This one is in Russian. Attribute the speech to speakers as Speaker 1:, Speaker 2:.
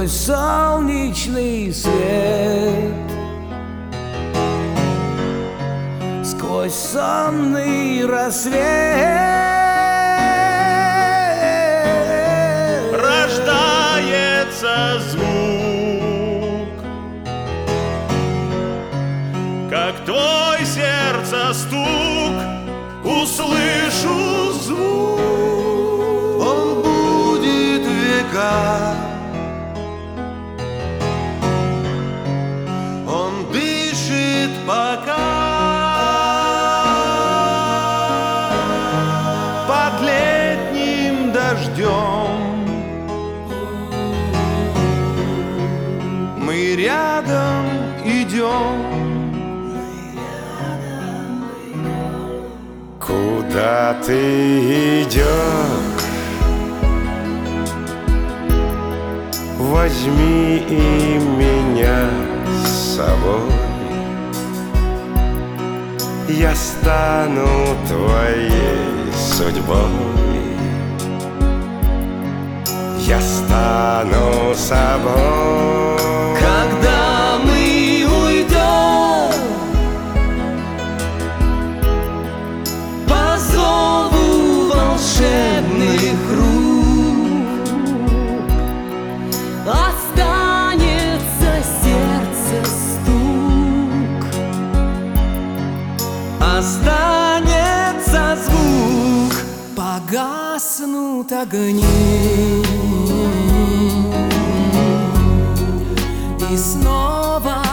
Speaker 1: сквозь солнечный свет, сквозь сонный рассвет
Speaker 2: рождается звук, как твой сердце стук. Услышу звук,
Speaker 3: он будет века, он дышит пока. Под летним дождем мы рядом идем.
Speaker 4: Куда ты идешь? Возьми и меня с собой. Я стану твоей судьбой. Я стану собой.
Speaker 1: когда мы уйдем по зову волшебных рук, останется сердце стук, останется звук, погаснут огни, и снова